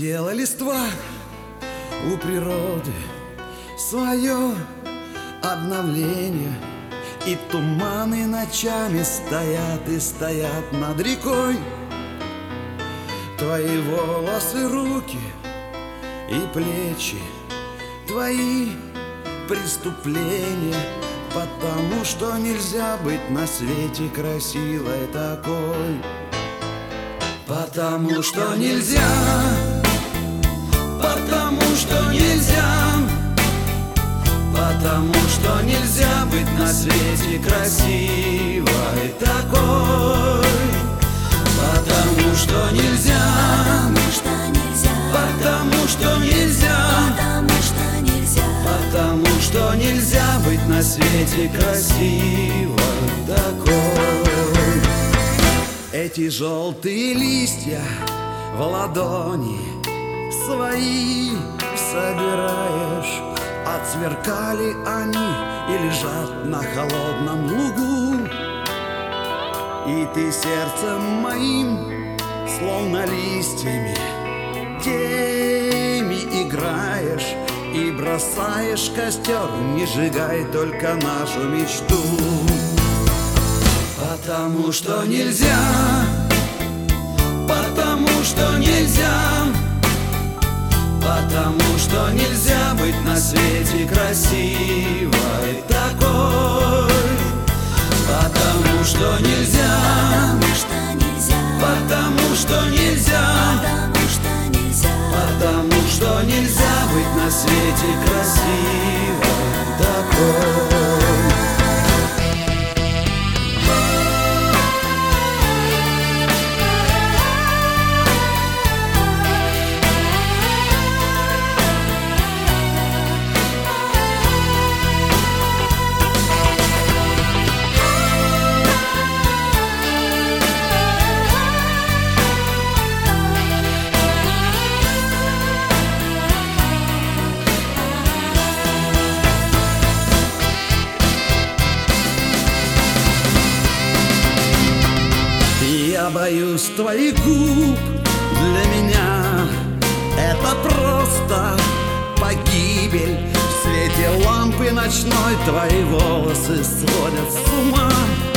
Спела листва у природы свое обновление, и туманы ночами стоят и стоят над рекой. Твои волосы, руки и плечи, твои преступления, потому что нельзя быть на свете красивой такой. Потому что нельзя, потому что нельзя, потому что нельзя быть на свете красивой такой. Потому что нельзя, потому что нельзя, потому что нельзя быть на свете красивой такой. Эти желтые листья в ладони свои собираешь, отсверкали они и лежат на холодном лугу. И ты сердцем моим, словно листьями, теми играешь и бросаешь костер, не сжигай только нашу мечту. Потому что нельзя, потому что нельзя, потому что нельзя быть на свете красивой такой. Потому что нельзя, потому что нельзя, потому что нельзя быть на свете красивой такой. Я боюсь твоих губ, для меня это просто погибель. В свете лампы ночной твои волосы сводят с ума.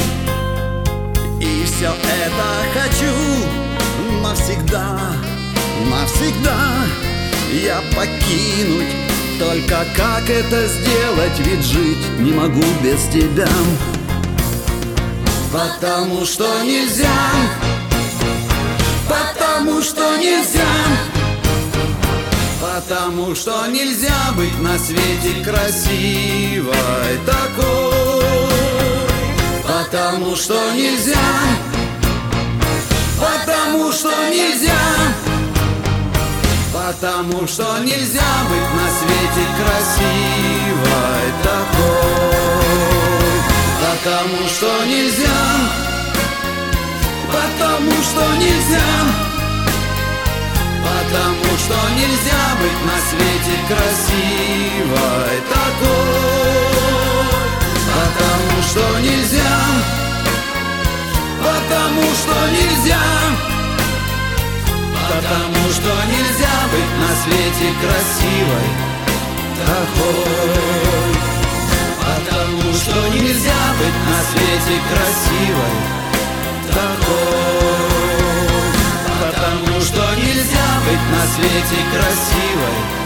И все это хочу навсегда, навсегда я покинуть. Только как это сделать, ведь жить не могу без тебя. Потому что нельзя, потому что нельзя, потому что нельзя быть на свете красивой такой. Потому что нельзя, потому что нельзя, потому что нельзя быть на свете красивой такой. Потому что нельзя, потому что нельзя, потому что нельзя быть на свете красивой такой. Потому что нельзя, потому что нельзя, потому что нельзя быть на свете красивой такой. Потому что нельзя быть на свете красивой такой. Потому что нельзя быть на свете красивой